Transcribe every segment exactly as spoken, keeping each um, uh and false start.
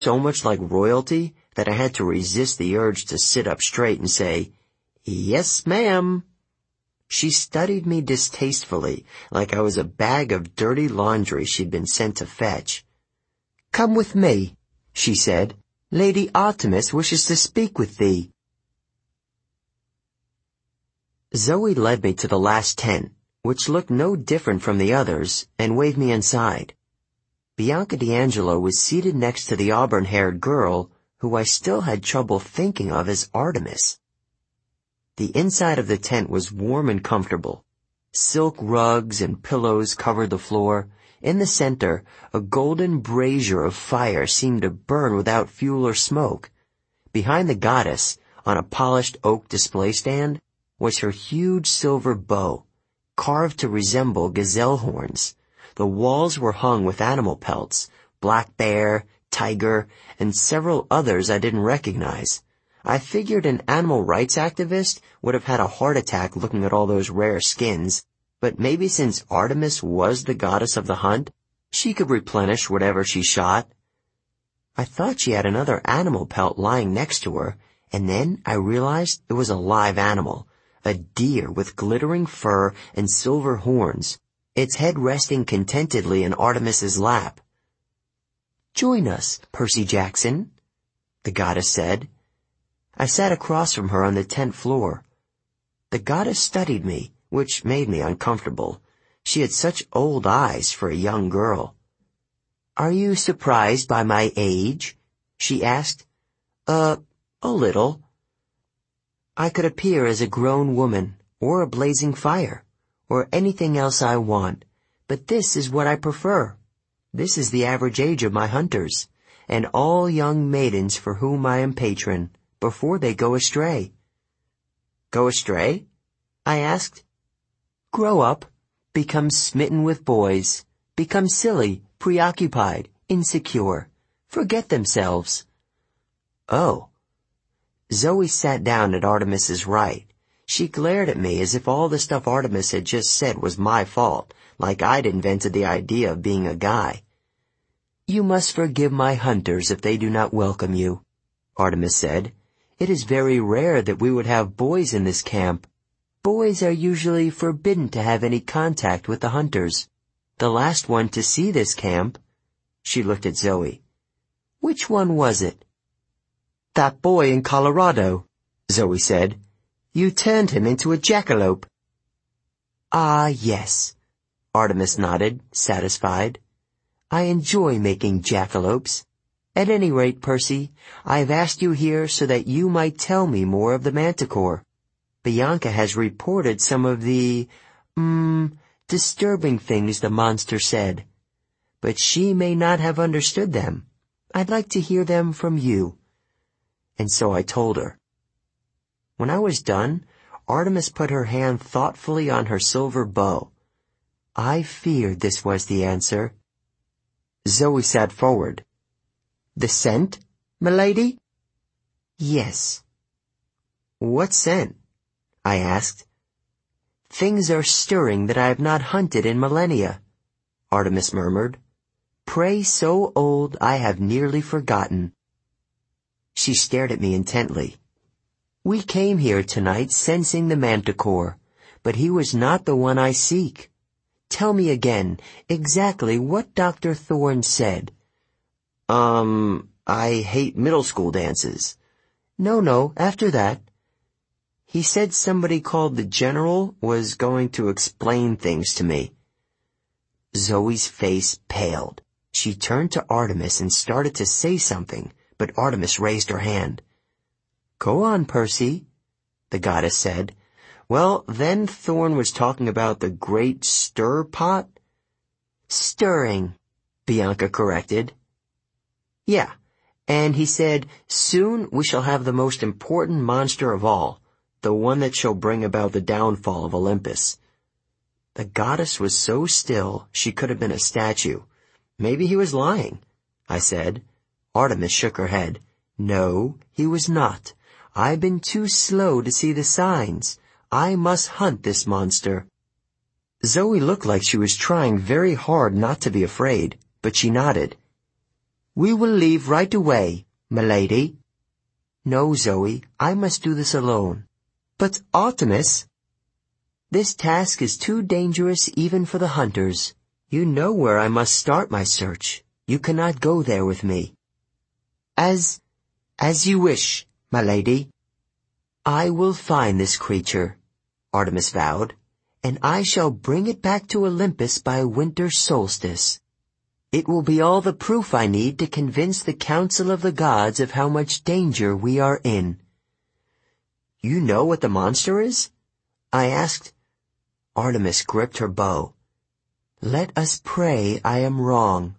so much like royalty that I had to resist the urge to sit up straight and say, "Yes, ma'am." She studied me distastefully, like I was a bag of dirty laundry she'd been sent to fetch. "Come with me," she said. "Lady Artemis wishes to speak with thee." Zoe led me to the last tent, which looked no different from the others, and waved me inside. Bianca D'Angelo was seated next to the auburn-haired girl, who I still had trouble thinking of as Artemis. The inside of the tent was warm and comfortable. Silk rugs and pillows covered the floor. In the center, a golden brazier of fire seemed to burn without fuel or smoke. Behind the goddess, on a polished oak display stand, was her huge silver bow, carved to resemble gazelle horns. The walls were hung with animal pelts, black bear, tiger, and several others I didn't recognize. I figured an animal rights activist would have had a heart attack looking at all those rare skins, but maybe since Artemis was the goddess of the hunt, she could replenish whatever she shot. I thought she had another animal pelt lying next to her, and then I realized it was a live animal, a deer with glittering fur and silver horns, its head resting contentedly in Artemis's lap. "Join us, Percy Jackson," the goddess said. I sat across from her on the tent floor. The goddess studied me, which made me uncomfortable. She had such old eyes for a young girl. "Are you surprised by my age?" she asked. Uh, a little. I could appear as a grown woman, or a blazing fire, or anything else I want, but this is what I prefer. This is the average age of my hunters, and all young maidens for whom I am patron, before they go astray." "Go astray?" I asked. "Grow up, become smitten with boys, become silly, preoccupied, insecure, forget themselves." "Oh." Zoe sat down at Artemis's right. She glared at me as if all the stuff Artemis had just said was my fault, like I'd invented the idea of being a guy. "You must forgive my hunters if they do not welcome you," Artemis said. "It is very rare that we would have boys in this camp. Boys are usually forbidden to have any contact with the hunters. The last one to see this camp—" She looked at Zoe. "Which one was it?" "That boy in Colorado," Zoe said. "You turned him into a jackalope." "Ah, yes," Artemis nodded, satisfied. "I enjoy making jackalopes. At any rate, Percy, I have asked you here so that you might tell me more of the manticore. Bianca has reported some of the, mm, disturbing things the monster said. But she may not have understood them. I'd like to hear them from you." And so I told her. When I was done, Artemis put her hand thoughtfully on her silver bow. I feared this was the answer. Zoe sat forward. "The scent, m'lady?" "Yes." "What scent?" I asked. "Things are stirring that I have not hunted in millennia," Artemis murmured. "Prey so old I have nearly forgotten." She stared at me intently. "We came here tonight sensing the manticore, but he was not the one I seek. Tell me again exactly what Doctor Thorne said." Um, I hate middle school dances." No, no, after that." "He said somebody called the General was going to explain things to me." Zoe's face paled. She turned to Artemis and started to say something, but Artemis raised her hand. "Go on, Percy," the goddess said. "Well, then Thorne was talking about the great stir pot?" "Stirring," Bianca corrected. "Yeah, and he said, soon we shall have the most important monster of all, the one that shall bring about the downfall of Olympus." The goddess was so still she could have been a statue. "Maybe he was lying," I said. Artemis shook her head. "No, he was not. I've been too slow to see the signs. I must hunt this monster." Zoe looked like she was trying very hard not to be afraid, but she nodded. We will leave right away, milady. No, Zoe, I must do this alone. But Artemis, this task is too dangerous even for the hunters. You know where I must start my search. You cannot go there with me. As, as you wish, my lady. I will find this creature, Artemis vowed, and I shall bring it back to Olympus by winter solstice. It will be all the proof I need to convince the council of the gods of how much danger we are in. You know what the monster is? I asked. Artemis gripped her bow. Let us pray I am wrong.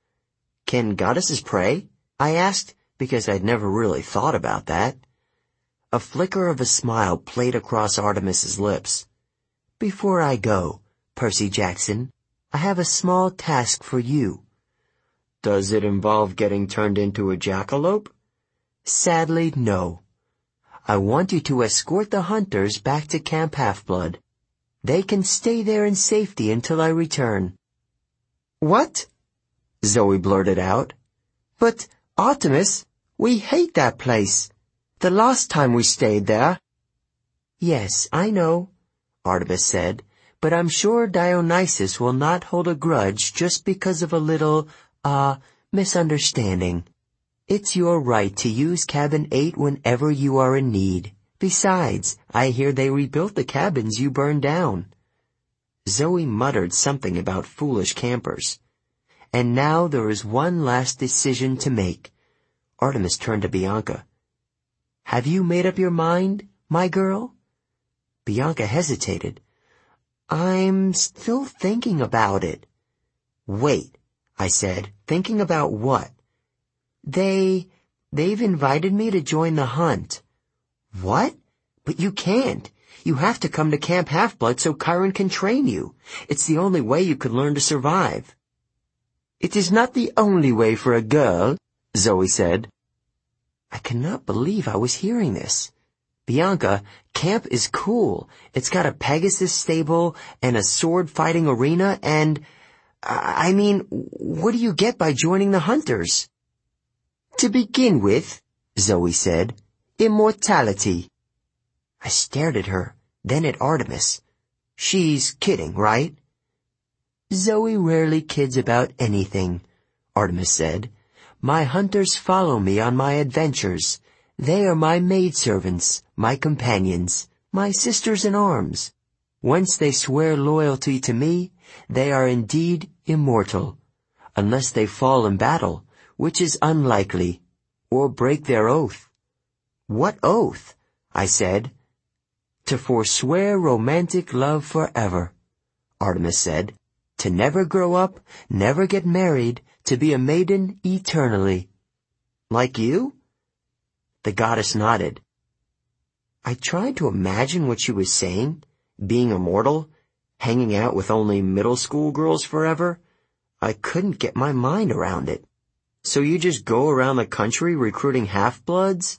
Can goddesses pray? I asked, because I'd never really thought about that. A flicker of a smile played across Artemis's lips. Before I go, Percy Jackson, I have a small task for you. Does it involve getting turned into a jackalope? Sadly, no. I want you to escort the hunters back to Camp Half-Blood. They can stay there in safety until I return. What? Zoe blurted out. But, Artemis, we hate that place. The last time we stayed there. Yes, I know, Artemis said, but I'm sure Dionysus will not hold a grudge just because of a little, uh, misunderstanding. It's your right to use cabin eight whenever you are in need. Besides, I hear they rebuilt the cabins you burned down. Zoe muttered something about foolish campers. And now there is one last decision to make. Artemis turned to Bianca. Have you made up your mind, my girl? Bianca hesitated. I'm still thinking about it. Wait, I said, thinking about what? They, they've invited me to join the hunt. What? But you can't. You have to come to Camp Half-Blood so Chiron can train you. It's the only way you could learn to survive. It is not the only way for a girl, Zoe said. I cannot believe I was hearing this. Bianca, camp is cool. It's got a Pegasus stable and a sword-fighting arena and, I mean, what do you get by joining the hunters? To begin with, Zoe said, immortality. I stared at her, then at Artemis. She's kidding, right? Zoe rarely kids about anything, Artemis said. My hunters follow me on my adventures. They are my maidservants, my companions, my sisters-in-arms. Once they swear loyalty to me, they are indeed immortal, unless they fall in battle, which is unlikely, or break their oath. What oath? I said. To forswear romantic love forever, Artemis said. To never grow up, never get married, to be a maiden eternally. Like you? The goddess nodded. I tried to imagine what she was saying, being immortal, hanging out with only middle school girls forever. I couldn't get my mind around it. So you just go around the country recruiting half-bloods?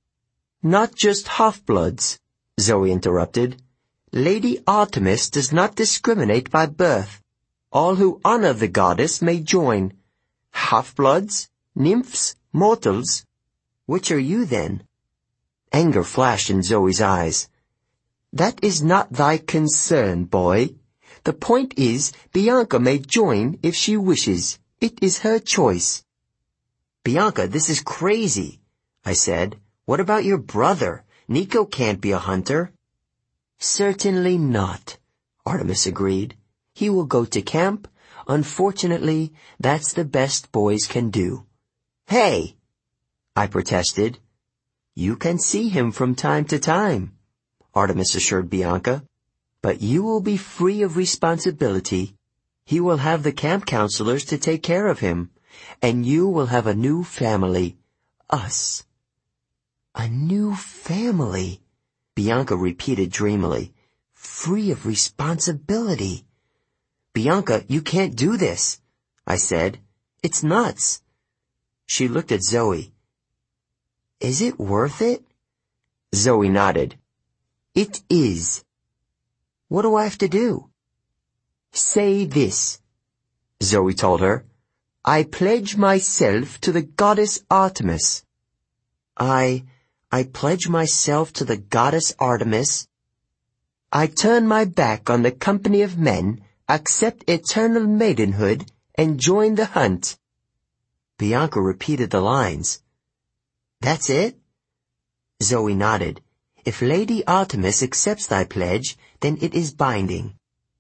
Not just half-bloods, Zoe interrupted. Lady Artemis does not discriminate by birth. All who honor the goddess may join. Half-bloods, nymphs, mortals. Which are you then? Anger flashed in Zoe's eyes. That is not thy concern, boy. The point is, Bianca may join if she wishes. It is her choice. Bianca, this is crazy, I said. What about your brother? Nico can't be a hunter. Certainly not, Artemis agreed. He will go to camp. Unfortunately, that's the best boys can do. Hey, I protested. You can see him from time to time, Artemis assured Bianca. But you will be free of responsibility. He will have the camp counselors to take care of him, and you will have a new family, us. A new family, Bianca repeated dreamily. Free of responsibility. Bianca, you can't do this, I said. It's nuts. She looked at Zoe. Is it worth it? Zoe nodded. It is. What do I have to do? Say this, Zoe told her. I pledge myself to the goddess Artemis. I, I pledge myself to the goddess Artemis. I turn my back on the company of men, accept eternal maidenhood, and join the hunt. Bianca repeated the lines. That's it? Zoe nodded. If Lady Artemis accepts thy pledge, then it is binding.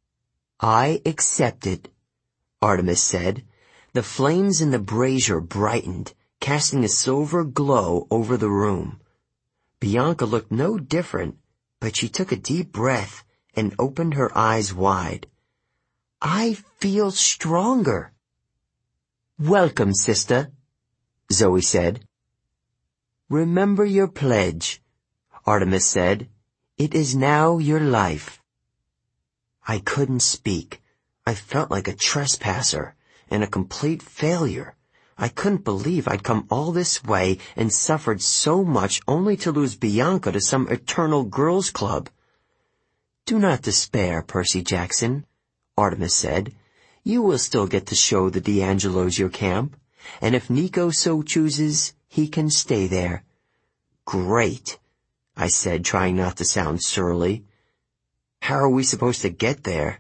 I accept it, Artemis said. The flames in the brazier brightened, casting a silver glow over the room. Bianca looked no different, but she took a deep breath and opened her eyes wide. I feel stronger. Welcome, sister, Zoe said. Remember your pledge, Artemis said. It is now your life. I couldn't speak. I felt like a trespasser and a complete failure. I couldn't believe I'd come all this way and suffered so much only to lose Bianca to some eternal girls' club. Do not despair, Percy Jackson, Artemis said. You will still get to show the D'Angelos your camp, and if Nico so chooses, he can stay there. Great, I said, trying not to sound surly. How are we supposed to get there?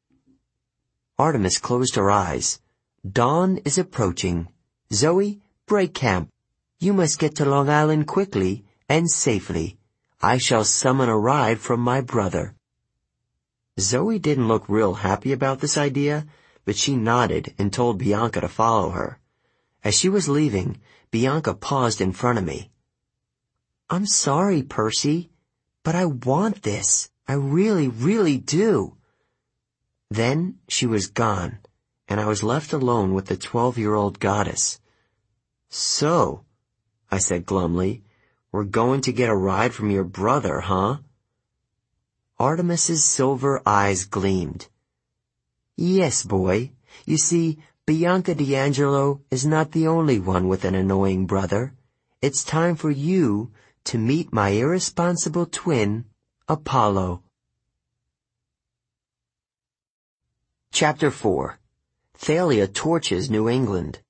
Artemis closed her eyes. Dawn is approaching. Zoe, break camp. You must get to Long Island quickly and safely. I shall summon a ride from my brother. Zoe didn't look real happy about this idea, but she nodded and told Bianca to follow her. As she was leaving, Bianca paused in front of me. I'm sorry, Percy, but I want this. I really, really do. Then she was gone, and I was left alone with the twelve-year-old goddess. So, I said glumly, we're going to get a ride from your brother, huh? Artemis's silver eyes gleamed. Yes, boy. You see, Bianca D'Angelo is not the only one with an annoying brother. It's time for you to meet my irresponsible twin, Apollo. Chapter four. Thalia Torches New England.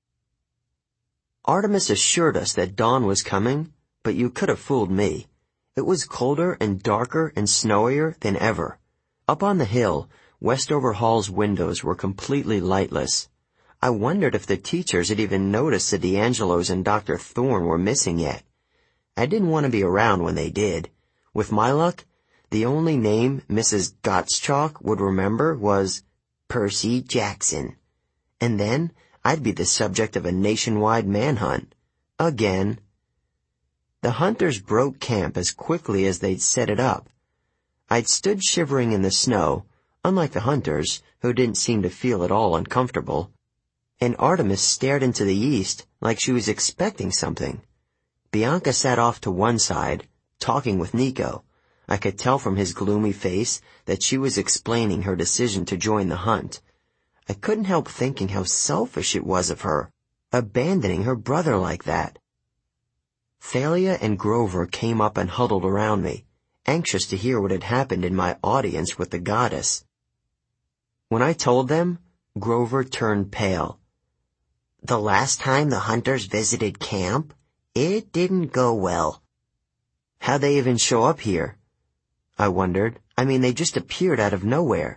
Artemis assured us that dawn was coming, but you could have fooled me. It was colder and darker and snowier than ever. Up on the hill, Westover Hall's windows were completely lightless. I wondered if the teachers had even noticed the D'Angelos and Doctor Thorne were missing yet. I didn't want to be around when they did. With my luck, the only name Missus Gottschalk would remember was Percy Jackson. And then I'd be the subject of a nationwide manhunt. Again. The hunters broke camp as quickly as they'd set it up. I'd stood shivering in the snow, unlike the hunters, who didn't seem to feel at all uncomfortable, and Artemis stared into the east like she was expecting something. Bianca sat off to one side, talking with Nico. I could tell from his gloomy face that she was explaining her decision to join the hunt. I couldn't help thinking how selfish it was of her, abandoning her brother like that. Thalia and Grover came up and huddled around me, anxious to hear what had happened in my audience with the goddess. When I told them, Grover turned pale. The last time the hunters visited camp, it didn't go well. How'd they even show up here? I wondered. I mean, they just appeared out of nowhere.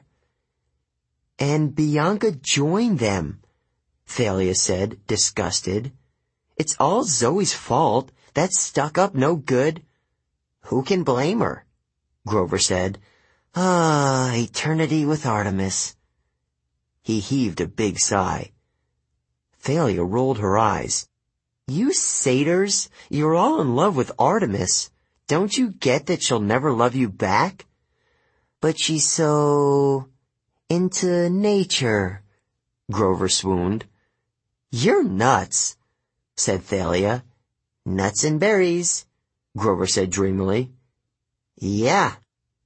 And Bianca joined them, Thalia said, disgusted. It's all Zoe's fault. That's stuck up no good. Who can blame her? Grover said. Ah, eternity with Artemis. He heaved a big sigh. Thalia rolled her eyes. You satyrs, you're all in love with Artemis. Don't you get that she'll never love you back? But she's so into nature, Grover swooned. You're nuts, said Thalia. Nuts and berries, Grover said dreamily. Yeah.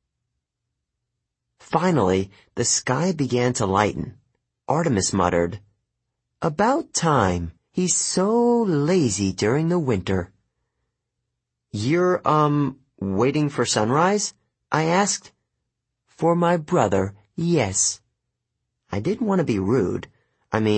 Finally, the sky began to lighten. Artemis muttered, About time. He's so lazy during the winter. You're, um, waiting for sunrise? I asked. For my brother, yes. I didn't want to be rude. I mean,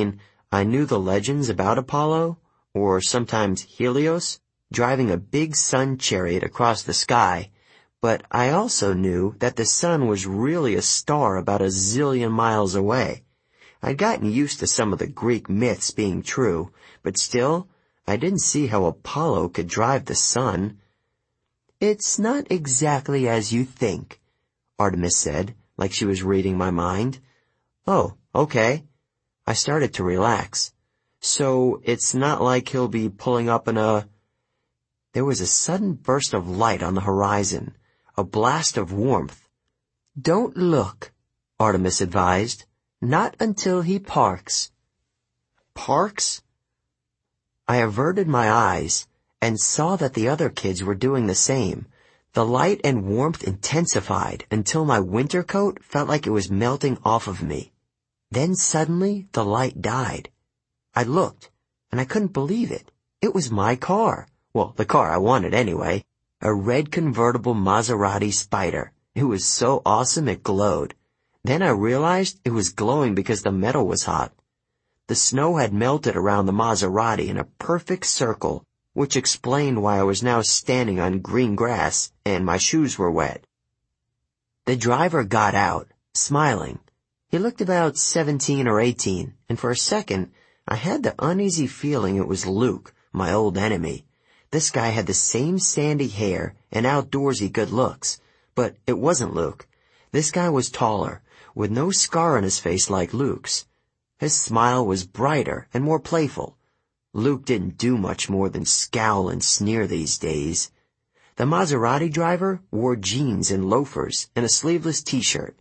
I knew the legends about Apollo, or sometimes Helios, driving a big sun chariot across the sky, but I also knew that the sun was really a star about a zillion miles away. I'd gotten used to some of the Greek myths being true, but still, I didn't see how Apollo could drive the sun. "It's not exactly as you think," Artemis said, like she was reading my mind. "Oh, okay." I started to relax. "So it's not like he'll be pulling up in a—" There was a sudden burst of light on the horizon, a blast of warmth. "Don't look," Artemis advised. "Not until he parks." Parks? I averted my eyes and saw that the other kids were doing the same. The light and warmth intensified until my winter coat felt like it was melting off of me. Then suddenly the light died. I looked, and I couldn't believe it. It was my car. Well, the car I wanted anyway. A red convertible Maserati Spider. It was so awesome it glowed. Then I realized it was glowing because the metal was hot. The snow had melted around the Maserati in a perfect circle, which explained why I was now standing on green grass and my shoes were wet. The driver got out, smiling. He looked about seventeen or eighteen, and for a second, I had the uneasy feeling it was Luke, my old enemy. This guy had the same sandy hair and outdoorsy good looks, but it wasn't Luke. This guy was taller, with no scar on his face like Luke's. His smile was brighter and more playful. Luke didn't do much more than scowl and sneer these days. The Maserati driver wore jeans and loafers and a sleeveless t-shirt.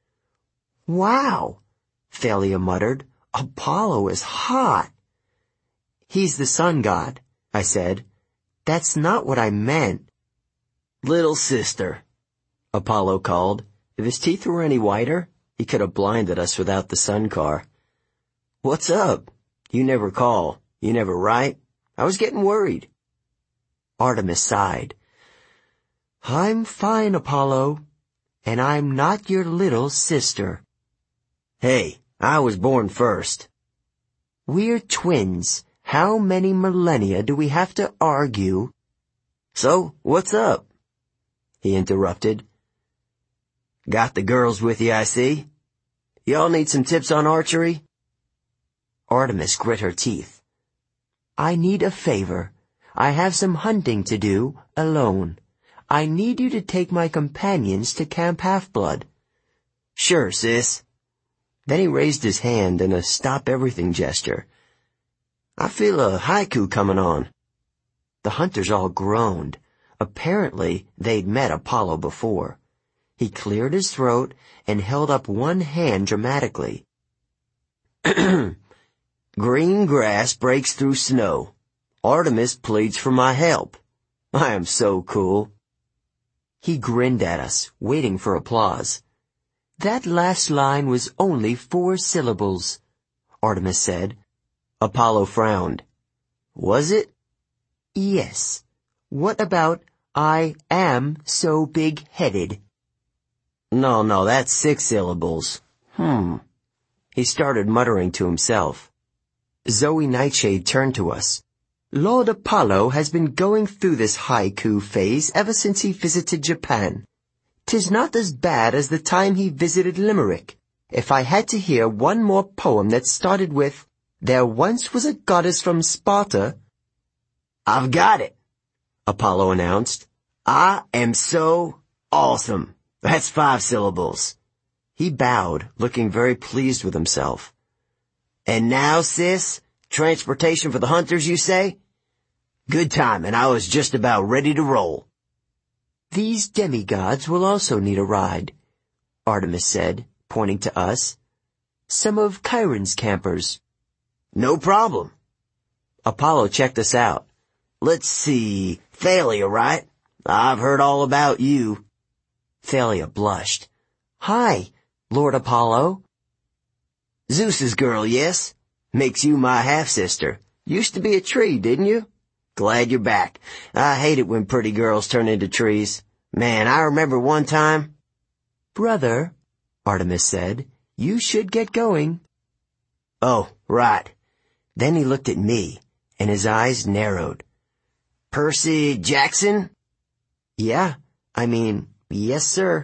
"Wow," Thalia muttered. "Apollo is hot." "He's the sun god," I said. "That's not what I meant." "Little sister," Apollo called. If his teeth were any whiter, he could have blinded us without the sun car. "What's up? You never call. You never write. I was getting worried." Artemis sighed. "I'm fine, Apollo, and I'm not your little sister." "Hey, I was born first." "We're twins. How many millennia do we have to argue?" "So, what's up?" he interrupted. "Got the girls with you, I see. Y'all need some tips on archery?" Artemis grit her teeth. "I need a favor. I have some hunting to do, alone. I need you to take my companions to Camp Half-Blood." "Sure, sis." Then he raised his hand in a stop-everything gesture. "I feel a haiku coming on." The hunters all groaned. Apparently, they'd met Apollo before. He cleared his throat and held up one hand dramatically. "Green grass breaks through snow. Artemis pleads for my help. I am so cool." He grinned at us, waiting for applause. "That last line was only four syllables," Artemis said. Apollo frowned. "Was it?" "Yes. What about I am so big-headed?" No, no, that's six syllables. Hmm. He started muttering to himself. Zoe Nightshade turned to us. "Lord Apollo has been going through this haiku phase ever since he visited Japan. 'Tis not as bad as the time he visited Limerick. If I had to hear one more poem that started with, 'There once was a goddess from Sparta—'" "I've got it," Apollo announced. "I am so awesome. That's five syllables." He bowed, looking very pleased with himself. "And now, sis, transportation for the hunters, you say? Good timing. I was just about ready to roll." "These demigods will also need a ride," Artemis said, pointing to us. "Some of Chiron's campers." "No problem." Apollo checked us out. "Let's see, Thalia, right? I've heard all about you." Thalia blushed. "Hi, Lord Apollo." "Zeus's girl, yes? Makes you my half-sister. Used to be a tree, didn't you? Glad you're back. I hate it when pretty girls turn into trees. Man, I remember one time—" "Brother," Artemis said, "you should get going." "Oh, right. Then he looked at me, and his eyes narrowed. Percy Jackson? Yeah, I mean, yes, sir.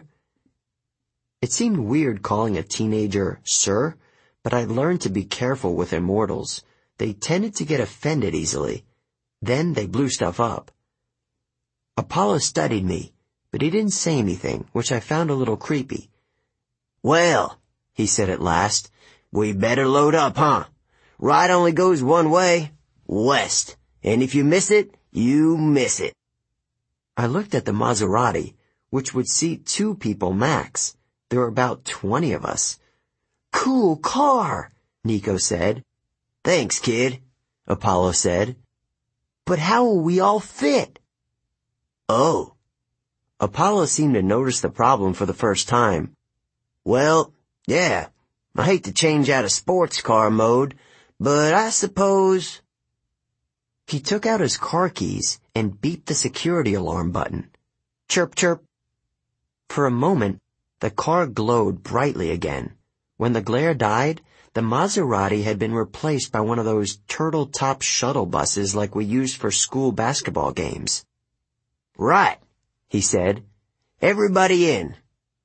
It seemed weird calling a teenager sir, but I learned to be careful with immortals. They tended to get offended easily. Then they blew stuff up. Apollo studied me, but he didn't say anything, which I found a little creepy. Well, he said at last, we better load up, huh? Ride only goes one way, west, and if you miss it, you miss it. I looked at the Maserati, which would seat two people max. There were about twenty of us. Cool car, Nico said. Thanks, kid, Apollo said. But how will we all fit? Oh. Apollo seemed to notice the problem for the first time. Well, yeah, I hate to change out of sports car mode, but I suppose... He took out his car keys and beeped the security alarm button. Chirp, chirp. For a moment, the car glowed brightly again. When the glare died, the Maserati had been replaced by one of those turtle-top shuttle buses like we used for school basketball games. Right, he said. Everybody in.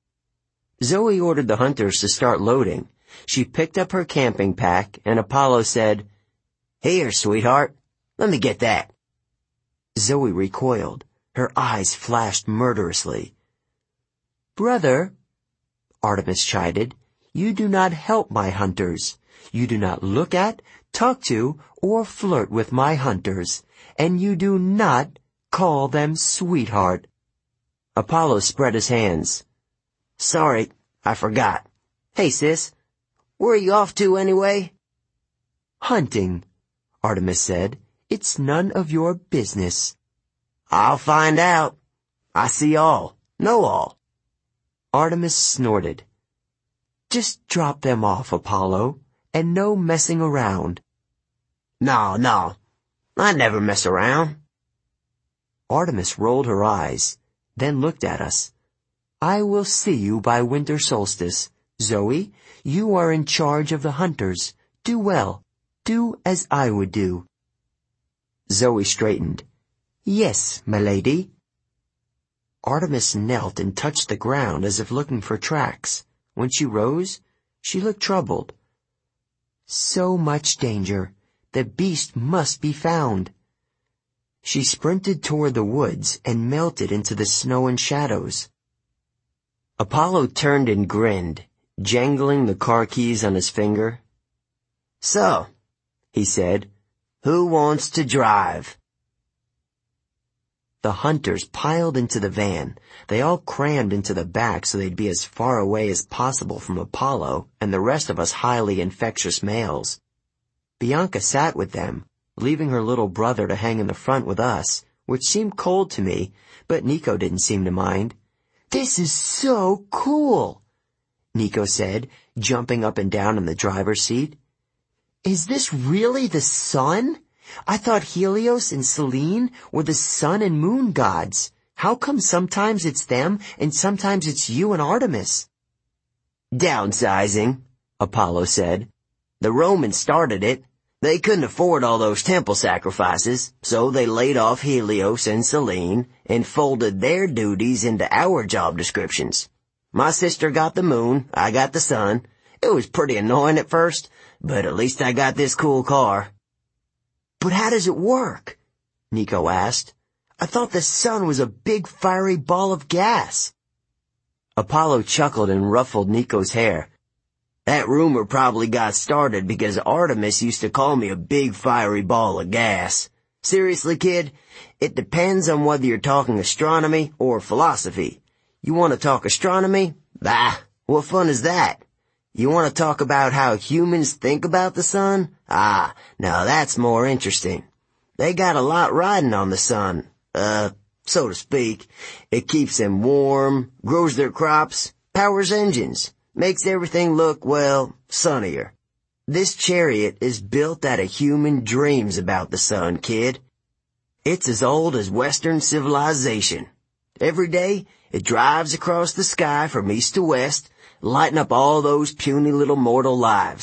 Zoe ordered the hunters to start loading. She picked up her camping pack, and Apollo said, Here, sweetheart. Let me get that. Zoe recoiled. Her eyes flashed murderously. Brother, Artemis chided, you do not help my hunters. You do not look at, talk to, or flirt with my hunters, and you do not call them sweetheart. Apollo spread his hands. Sorry, I forgot. Hey, sis, where are you off to anyway? Hunting, Artemis said. It's none of your business. I'll find out. I see all, know all. Artemis snorted. Just drop them off, Apollo, and no messing around. No, no, I never mess around. Artemis rolled her eyes, then looked at us. I will see you by winter solstice. Zoe, you are in charge of the hunters. Do well. Do as I would do. Zoe straightened. Yes, m'lady. Artemis knelt and touched the ground as if looking for tracks. When she rose, she looked troubled. So much danger. The beast must be found. She sprinted toward the woods and melted into the snow and shadows. Apollo turned and grinned, jangling the car keys on his finger. So, he said, who wants to drive? The hunters piled into the van. They all crammed into the back so they'd be as far away as possible from Apollo and the rest of us highly infectious males. Bianca sat with them, leaving her little brother to hang in the front with us, which seemed cold to me, but Nico didn't seem to mind. This is so cool, Nico said, jumping up and down in the driver's seat. Is this really the sun? I thought Helios and Selene were the sun and moon gods. How come sometimes it's them and sometimes it's you and Artemis? Downsizing, Apollo said. The Romans started it. They couldn't afford all those temple sacrifices, so they laid off Helios and Selene and folded their duties into our job descriptions. My sister got the moon, I got the sun. It was pretty annoying at first, but at least I got this cool car. But how does it work? Nico asked. I thought the sun was a big fiery ball of gas. Apollo chuckled and ruffled Nico's hair. That rumor probably got started because Artemis used to call me a big fiery ball of gas. Seriously, kid, it depends on whether you're talking astronomy or philosophy. You want to talk astronomy? Bah, what fun is that? You want to talk about how humans think about the sun? Ah, now that's more interesting. They got a lot riding on the sun, uh, so to speak. It keeps them warm, grows their crops, powers engines, makes everything look, well, sunnier. This chariot is built out of human dreams about the sun, kid. It's as old as Western civilization. Every day, it drives across the sky from east to west, lighting up all those puny little mortal lives.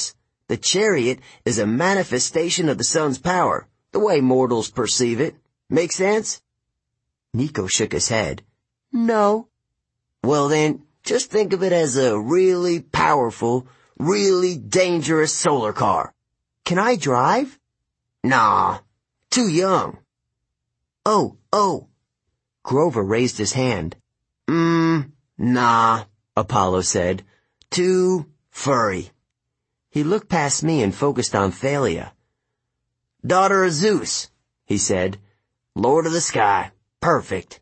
The chariot is a manifestation of the sun's power, the way mortals perceive it. Make sense? Nico shook his head. No. Well then, just think of it as a really powerful, really dangerous solar car. Can I drive? Nah, too young. Oh, oh. Grover raised his hand. Mmm, nah, Apollo said. Too furry. He looked past me and focused on Thalia. Daughter of Zeus, he said. Lord of the sky. Perfect.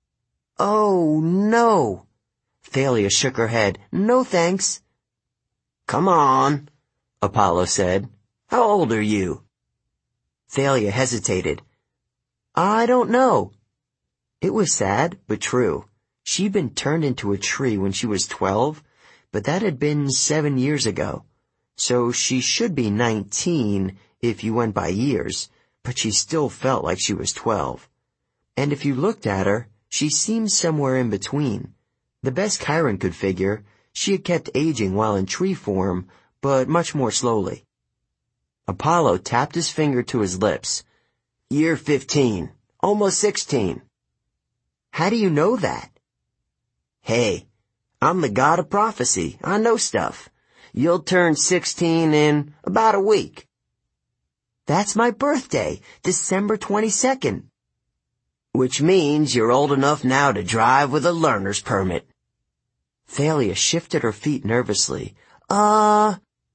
Oh, no. Thalia shook her head. No thanks. Come on, Apollo said. How old are you? Thalia hesitated. I don't know. It was sad, but true. She'd been turned into a tree when she was twelve, but that had been seven years ago. So she should be nineteen if you went by years, but she still felt like she was twelve. And if you looked at her, she seemed somewhere in between. The best Chiron could figure, she had kept aging while in tree form, but much more slowly. Apollo tapped his finger to his lips. You're fifteen, almost sixteen. How do you know that? Hey, I'm the god of prophecy. I know stuff. You'll turn sixteen in about a week. That's my birthday, December twenty-second. Which means you're old enough now to drive with a learner's permit. Thalia shifted her feet nervously. Uh...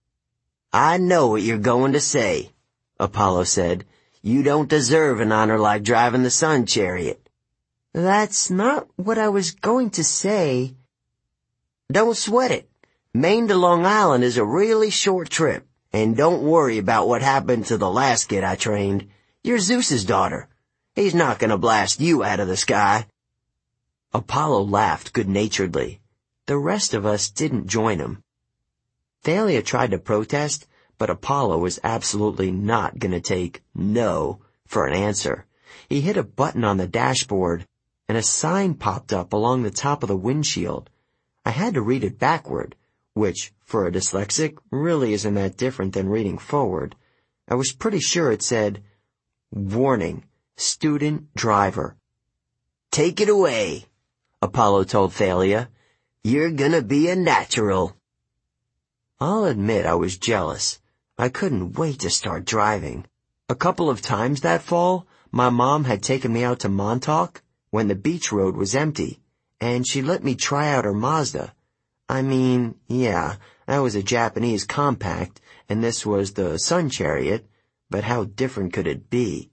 I know what you're going to say, Apollo said. You don't deserve an honor like driving the sun chariot. That's not what I was going to say. Don't sweat it. Maine to Long Island is a really short trip, and don't worry about what happened to the last kid I trained. You're Zeus's daughter. He's not gonna blast you out of the sky. Apollo laughed good-naturedly. The rest of us didn't join him. Thalia tried to protest, but Apollo was absolutely not gonna take no for an answer. He hit a button on the dashboard, and a sign popped up along the top of the windshield. I had to read it backward, which, for a dyslexic, really isn't that different than reading forward. I was pretty sure it said, Warning, Student Driver. Take it away, Apollo told Thalia. You're gonna be a natural. I'll admit I was jealous. I couldn't wait to start driving. A couple of times that fall, my mom had taken me out to Montauk when the beach road was empty, and she let me try out her Mazda. I mean, yeah, that was a Japanese compact, and this was the Sun Chariot, but how different could it be?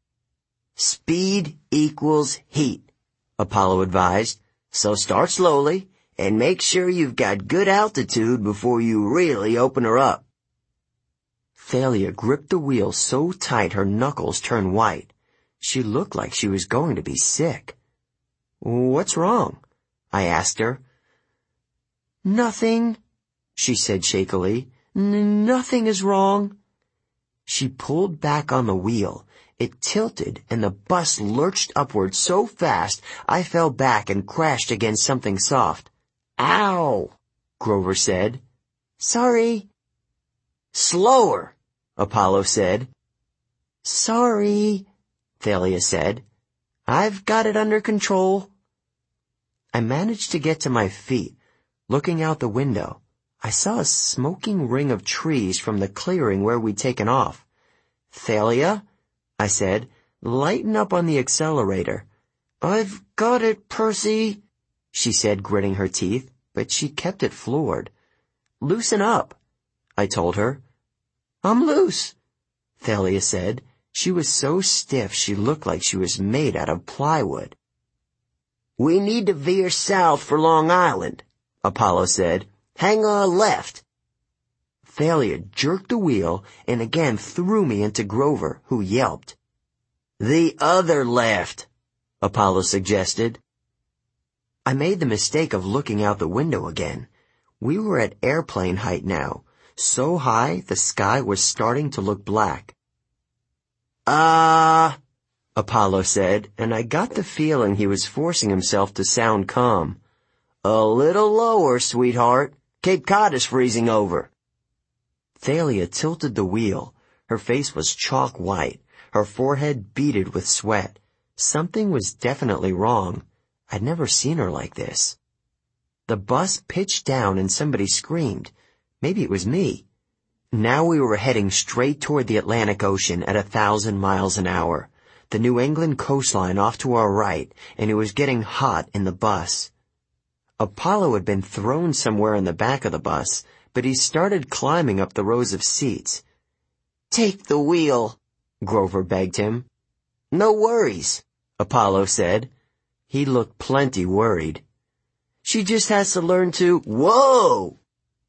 Speed equals heat, Apollo advised, so start slowly, and make sure you've got good altitude before you really open her up. Thalia gripped the wheel so tight her knuckles turned white. She looked like she was going to be sick. What's wrong? I asked her. Nothing, she said shakily. N- nothing is wrong. She pulled back on the wheel. It tilted and the bus lurched upward so fast I fell back and crashed against something soft. Ow, Grover said. Sorry. Slower, Apollo said. Sorry, Thalia said. I've got it under control. I managed to get to my feet. Looking out the window, I saw a smoking ring of trees from the clearing where we'd taken off. Thalia, I said, lighten up on the accelerator. I've got it, Percy, she said, gritting her teeth, but she kept it floored. Loosen up, I told her. I'm loose, Thalia said. She was so stiff she looked like she was made out of plywood. We need to veer south for Long Island, Apollo said. Hang a left. Thalia jerked the wheel and again threw me into Grover, who yelped. The other left, Apollo suggested. I made the mistake of looking out the window again. We were at airplane height now, so high the sky was starting to look black. Ah, uh, Apollo said, and I got the feeling he was forcing himself to sound calm. A little lower, sweetheart. Cape Cod is freezing over. Thalia tilted the wheel. Her face was chalk white, her forehead beaded with sweat. Something was definitely wrong. I'd never seen her like this. The bus pitched down and somebody screamed. Maybe it was me. Now we were heading straight toward the Atlantic Ocean at a thousand miles an hour. The New England coastline off to our right, and it was getting hot in the bus. Apollo had been thrown somewhere in the back of the bus, but he started climbing up the rows of seats. "Take the wheel," Grover begged him. "No worries," Apollo said. He looked plenty worried. "She just has to learn to—" Whoa!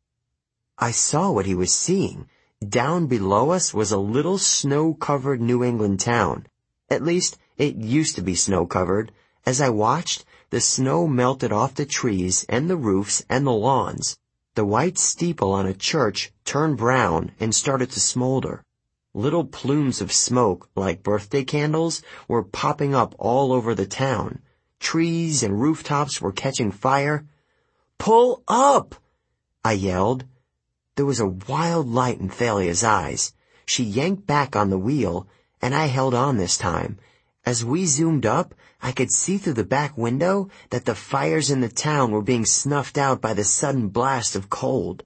I saw what he was seeing. Down below us was a little snow-covered New England town. At least, it used to be snow-covered. As I watched, the snow melted off the trees and the roofs and the lawns. The white steeple on a church turned brown and started to smolder. Little plumes of smoke, like birthday candles, were popping up all over the town. Trees and rooftops were catching fire. "Pull up!" I yelled. There was a wild light in Thalia's eyes. She yanked back on the wheel, and I held on this time. As we zoomed up, I could see through the back window that the fires in the town were being snuffed out by the sudden blast of cold.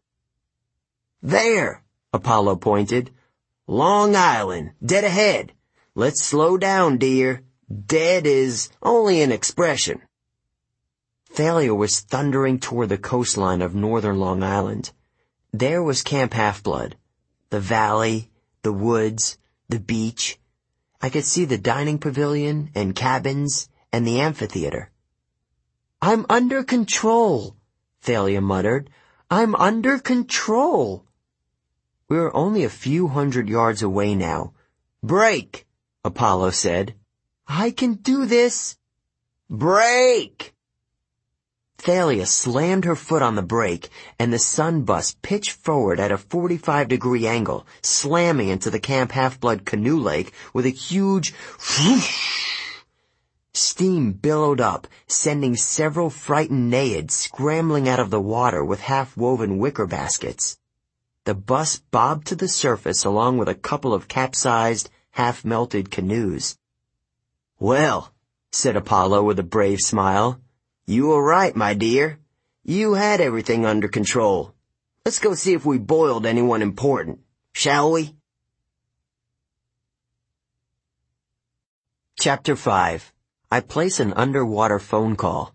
"There," Apollo pointed. "Long Island, dead ahead. Let's slow down, dear. Dead is only an expression." Thalia was thundering toward the coastline of northern Long Island. There was Camp Half-Blood. The valley, the woods, the beach. I could see the dining pavilion and cabins and the amphitheater. "I'm under control," Thalia muttered. "I'm under control." We were only a few hundred yards away now. "Brake," Apollo said. "I can do this." "Brake!" Thalia slammed her foot on the brake, and the sun bus pitched forward at a forty-five degree angle, slamming into the Camp Half-Blood canoe lake with a huge whoosh. Steam billowed up, sending several frightened naiads scrambling out of the water with half-woven wicker baskets. The bus bobbed to the surface along with a couple of capsized, half-melted canoes. "Well," said Apollo with a brave smile, "you were right, my dear. You had everything under control. Let's go see if we boiled anyone important, shall we?" Chapter five. I place an underwater phone call.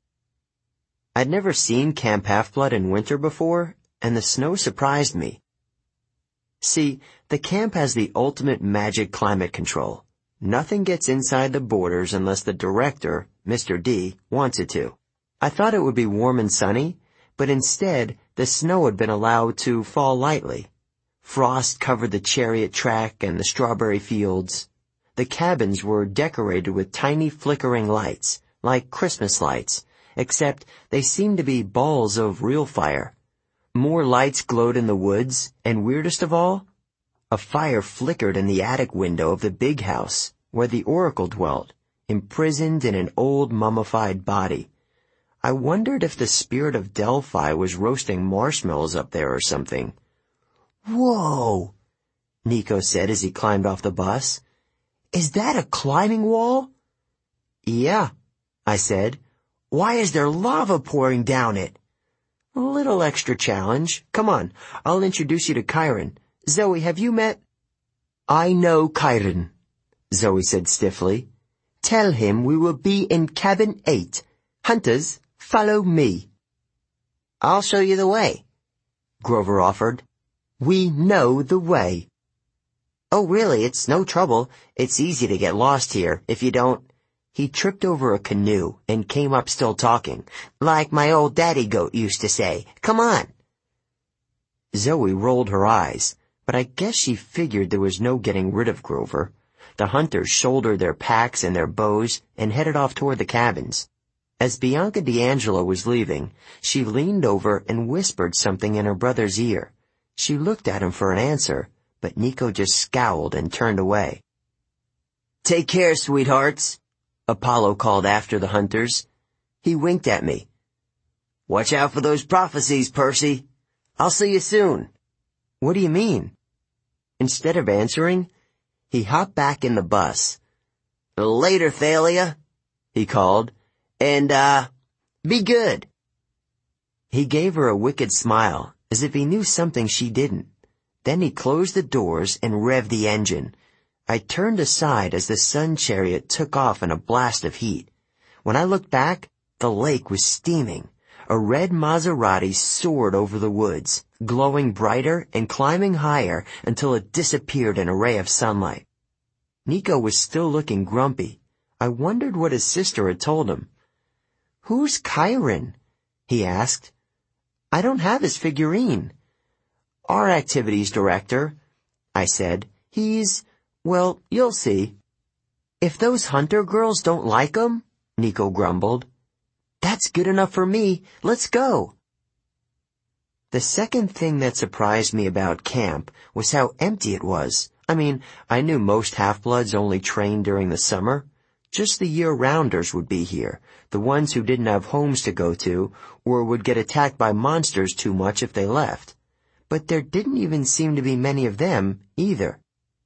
I'd never seen Camp Half-Blood in winter before, and the snow surprised me. See, the camp has the ultimate magic climate control. Nothing gets inside the borders unless the director, Mister D, wants it to. I thought it would be warm and sunny, but instead, the snow had been allowed to fall lightly. Frost covered the chariot track and the strawberry fields. The cabins were decorated with tiny flickering lights, like Christmas lights, except they seemed to be balls of real fire. More lights glowed in the woods, and weirdest of all, a fire flickered in the attic window of the big house, where the Oracle dwelt, imprisoned in an old mummified body. I wondered if the spirit of Delphi was roasting marshmallows up there or something. "Whoa," Nico said as he climbed off the bus. "Is that a climbing wall?" "Yeah," I said. "Why is there lava pouring down it?" "A little extra challenge. Come on, I'll introduce you to Chiron. Zoe, have you met—" "I know Chiron," Zoe said stiffly. "Tell him we will be in cabin eight. Hunters, follow me." "I'll show you the way," Grover offered. "We know the way." "Oh, really? It's no trouble. It's easy to get lost here if you don't—" He tripped over a canoe and came up still talking. "Like my old daddy goat used to say. Come on." Zoe rolled her eyes, but I guess she figured there was no getting rid of Grover. The hunters shouldered their packs and their bows and headed off toward the cabins. As Bianca D'Angelo was leaving, she leaned over and whispered something in her brother's ear. She looked at him for an answer, but Nico just scowled and turned away. "Take care, sweethearts," Apollo called after the hunters. He winked at me. "Watch out for those prophecies, Percy. I'll see you soon." What do you mean? Instead of answering, he hopped back in the bus. Later, Thalia, he called. And, uh, be good. He gave her a wicked smile, as if he knew something she didn't. Then he closed the doors and revved the engine. I turned aside as the sun chariot took off in a blast of heat. When I looked back, the lake was steaming. A red Maserati soared over the woods, glowing brighter and climbing higher until it disappeared in a ray of sunlight. Nico was still looking grumpy. I wondered what his sister had told him. "Who's Kyron?" he asked. "I don't have his figurine." "Our activities director," I said. "He's, well, you'll see." "If those Hunter girls don't like him," Nico grumbled. "That's good enough for me. Let's go." The second thing that surprised me about camp was how empty it was. I mean, I knew most half-bloods only trained during the summer. Just the year-rounders would be here, the ones who didn't have homes to go to or would get attacked by monsters too much if they left. But there didn't even seem to be many of them, either.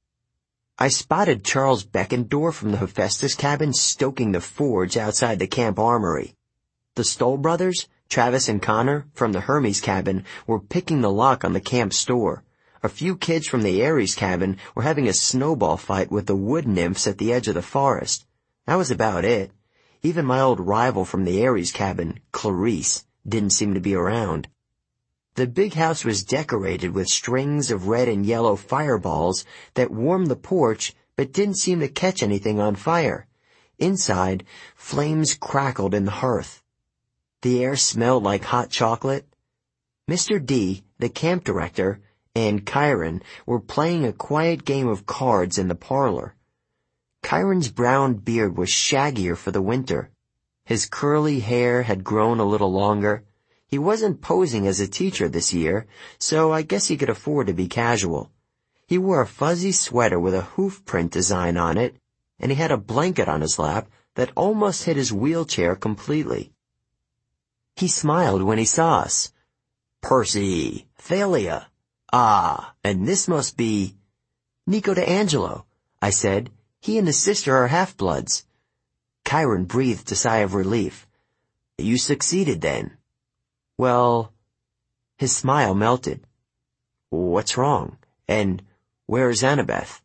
I spotted Charles Beckendorf from the Hephaestus cabin stoking the forge outside the camp armory. The Stoll brothers, Travis and Connor, from the Hermes cabin, were picking the lock on the camp store. A few kids from the Ares cabin were having a snowball fight with the wood nymphs at the edge of the forest. That was about it. Even my old rival from the Ares cabin, Clarice, didn't seem to be around. The big house was decorated with strings of red and yellow fireballs that warmed the porch but didn't seem to catch anything on fire. Inside, flames crackled in the hearth. The air smelled like hot chocolate. Mister D, the camp director, and Kyron were playing a quiet game of cards in the parlor. Kyron's brown beard was shaggier for the winter. His curly hair had grown a little longer. He wasn't posing as a teacher this year, so I guess he could afford to be casual. He wore a fuzzy sweater with a hoof print design on it, and he had a blanket on his lap that almost hid his wheelchair completely. He smiled when he saw us. "Percy, Thalia. Ah, and this must be Nico D'Angelo," I said. "He and his sister are half-bloods." Kyron breathed a sigh of relief. "You succeeded then." "Well," his smile melted. "What's wrong? And where's Annabeth?"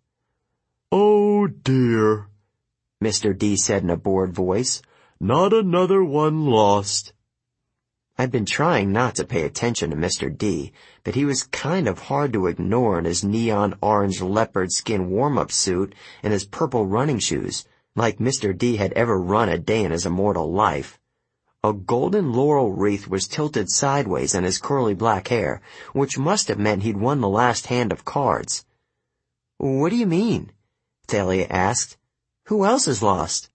"Oh, dear," Mister D said in a bored voice. "Not another one lost." I'd been trying not to pay attention to Mister D, but he was kind of hard to ignore in his neon orange leopard skin warm-up suit and his purple running shoes, like Mister D had ever run a day in his immortal life. A golden laurel wreath was tilted sideways in his curly black hair, which must have meant he'd won the last hand of cards. "What do you mean?" Thalia asked. "Who else is lost?"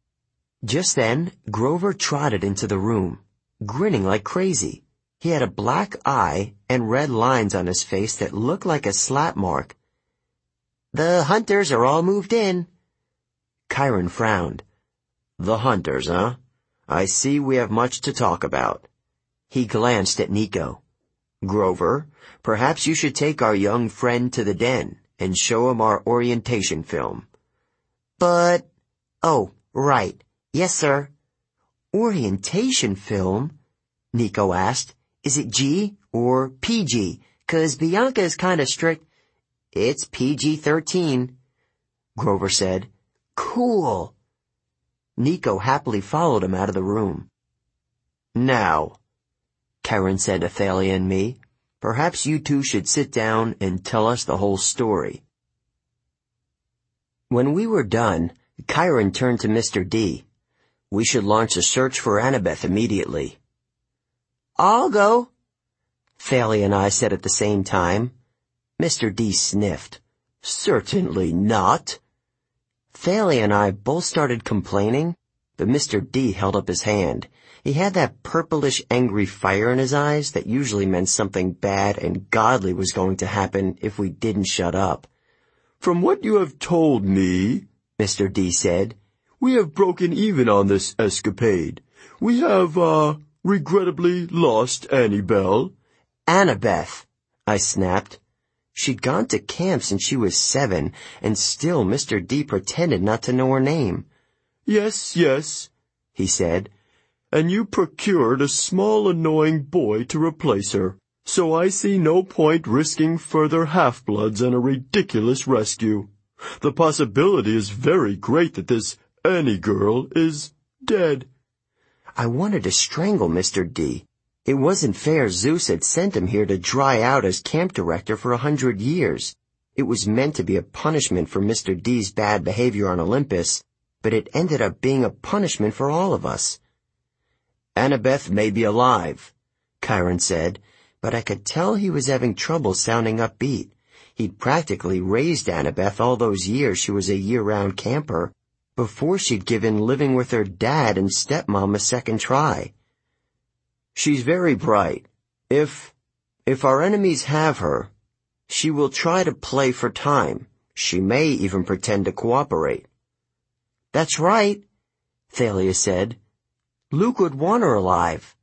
Just then, Grover trotted into the room, grinning like crazy. He had a black eye and red lines on his face that looked like a slap mark. "The Hunters are all moved in." Kyron frowned. "The Hunters, huh? I see we have much to talk about." He glanced at Nico. "Grover, perhaps you should take our young friend to the den and show him our orientation film." "But, oh, right. Yes, sir." "Orientation film?" Nico asked. "Is it G or P G? 'Cause Bianca is kinda strict." "It's P G thirteen, Grover said. "Cool." Nico happily followed him out of the room. "Now," Kyron said to Thalia and me, "perhaps you two should sit down and tell us the whole story." When we were done, Kyron turned to Mister D. "We should launch a search for Annabeth immediately." "I'll go," Thalia and I said at the same time. Mister D sniffed. "Certainly not." Thalia and I both started complaining, but Mister D held up his hand. He had that purplish angry fire in his eyes that usually meant something bad and godly was going to happen if we didn't shut up. "From what you have told me," Mister D said, "we have broken even on this escapade. We have, uh, regrettably lost Annie Bell." "Annabeth," I snapped. She'd gone to camp since she was seven, and still Mister D pretended not to know her name. Yes, yes, he said, and you procured a small annoying boy to replace her. So I see no point risking further half-bloods and a ridiculous rescue. The possibility is very great that this Annie girl is dead. I wanted to strangle Mister D. It wasn't fair Zeus had sent him here to dry out as camp director for a hundred years. It was meant to be a punishment for Mister D's bad behavior on Olympus, but it ended up being a punishment for all of us. Annabeth may be alive, Chiron said, but I could tell he was having trouble sounding upbeat. He'd practically raised Annabeth all those years she was a year-round camper, before she'd given living with her dad and stepmom a second try. She's very bright. If, if our enemies have her, she will try to play for time. She may even pretend to cooperate. That's right, Thalia said. Luke would want her alive.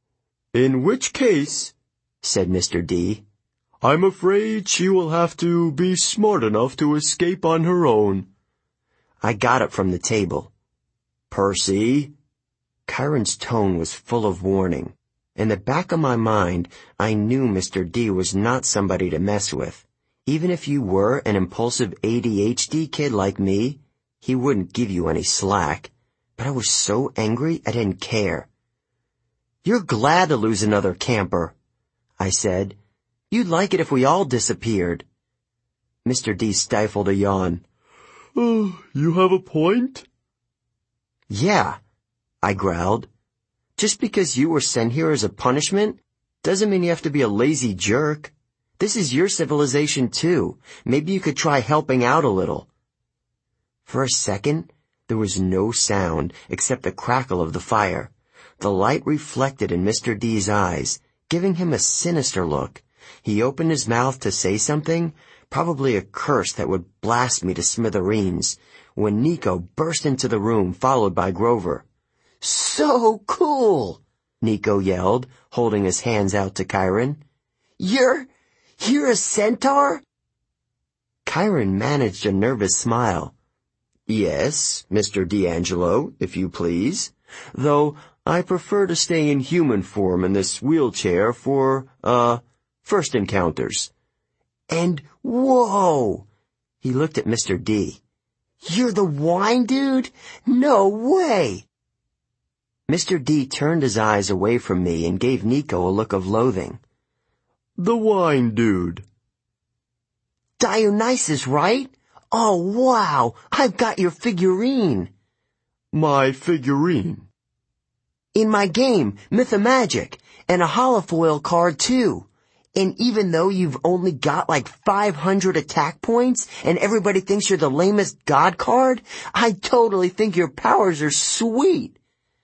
In which case, said Mister D, I'm afraid she will have to be smart enough to escape on her own. I got up from the table. Percy? Chiron's tone was full of warning. In the back of my mind, I knew Mister D was not somebody to mess with. Even if you were an impulsive A D H D kid like me, he wouldn't give you any slack. But I was so angry I didn't care. You're glad to lose another camper, I said. You'd like it if we all disappeared. Mister D stifled a yawn. Oh, you have a point? Yeah, I growled. Just because you were sent here as a punishment doesn't mean you have to be a lazy jerk. This is your civilization too. Maybe you could try helping out a little. For a second, there was no sound except the crackle of the fire. The light reflected in Mister D's eyes, giving him a sinister look. He opened his mouth to say something, probably a curse that would blast me to smithereens, when Nico burst into the room, followed by Grover. So cool, Nico yelled, holding his hands out to Chiron. You're, you're a centaur? Chiron managed a nervous smile. Yes, Mister D'Angelo, if you please. Though I prefer to stay in human form in this wheelchair for, uh, first encounters. And whoa! He looked at Mister D. You're the wine dude? No way! Mister D turned his eyes away from me and gave Nico a look of loathing. The wine dude. Dionysus, right? Oh, wow! I've got your figurine. My figurine? In my game, Mythomagic, and a holofoil card too. And even though you've only got like five hundred attack points and everybody thinks you're the lamest god card, I totally think your powers are sweet.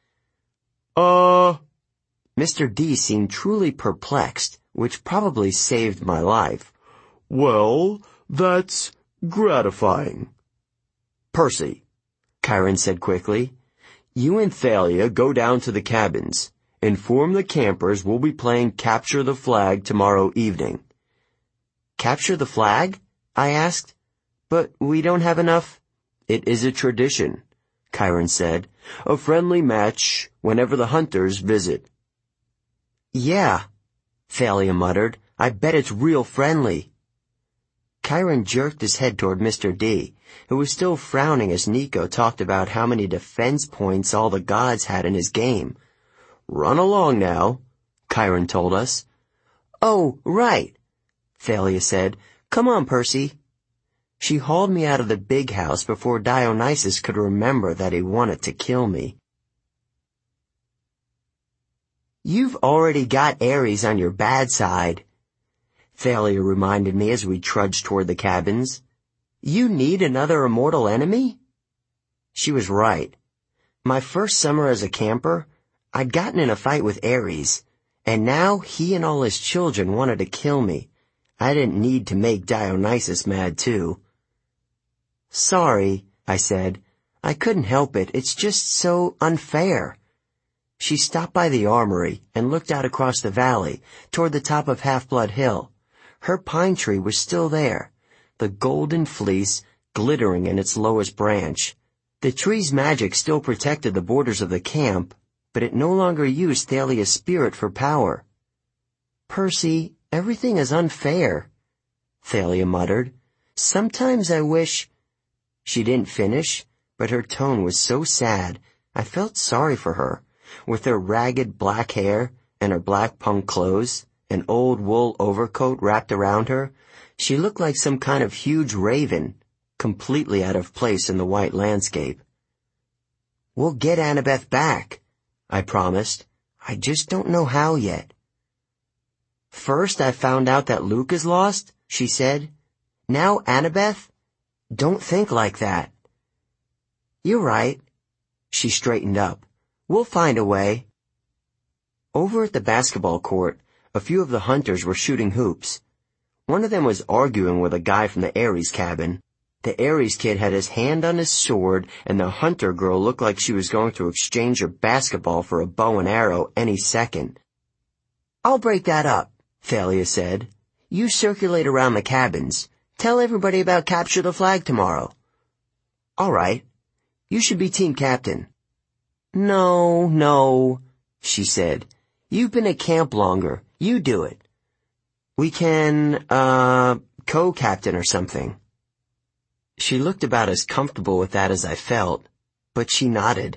Uh... Mister D seemed truly perplexed, which probably saved my life. Well, that's gratifying. Percy, Chiron said quickly, you and Thalia go down to the cabins. Inform the campers we'll be playing Capture the Flag tomorrow evening. Capture the flag? I asked. But we don't have enough. It is a tradition, Chiron said. A friendly match whenever the hunters visit. Yeah, Thalia muttered. I bet it's real friendly. Chiron jerked his head toward Mister D, who was still frowning as Nico talked about how many defense points all the gods had in his game. Run along now, Chiron told us. Oh, right, Thalia said. Come on, Percy. She hauled me out of the big house before Dionysus could remember that he wanted to kill me. You've already got Ares on your bad side, Thalia reminded me as we trudged toward the cabins. You need another immortal enemy? She was right. My first summer as a camper, I'd gotten in a fight with Ares, and now he and all his children wanted to kill me. I didn't need to make Dionysus mad too. Sorry, I said. I couldn't help it. It's just so unfair. She stopped by the armory and looked out across the valley toward the top of Half-Blood Hill. her pine tree was still there, the golden fleece glittering in its lowest branch. The tree's magic still protected the borders of the camp, but it no longer used Thalia's spirit for power. "Percy, everything is unfair," Thalia muttered. "Sometimes I wish—" She didn't finish, but her tone was so sad, I felt sorry for her. With her ragged black hair and her black punk clothes, an old wool overcoat wrapped around her, she looked like some kind of huge raven, completely out of place in the white landscape. "We'll get Annabeth back," I promised. "I just don't know how yet." "First I found out that Luke is lost," she said. "Now Annabeth? Don't think like that." "You're right." She straightened up. "We'll find a way." Over at the basketball court, a few of the hunters were shooting hoops. One of them was arguing with a guy from the Aries cabin. The Aries kid had his hand on his sword, and the hunter girl looked like she was going to exchange her basketball for a bow and arrow any second. "I'll break that up," Thalia said. "You circulate around the cabins. Tell everybody about Capture the Flag tomorrow." "All right. You should be team captain." "No, no," she said. "You've been at camp longer. You do it." "We can, uh, co-captain or something." She looked about as comfortable with that as I felt, but she nodded.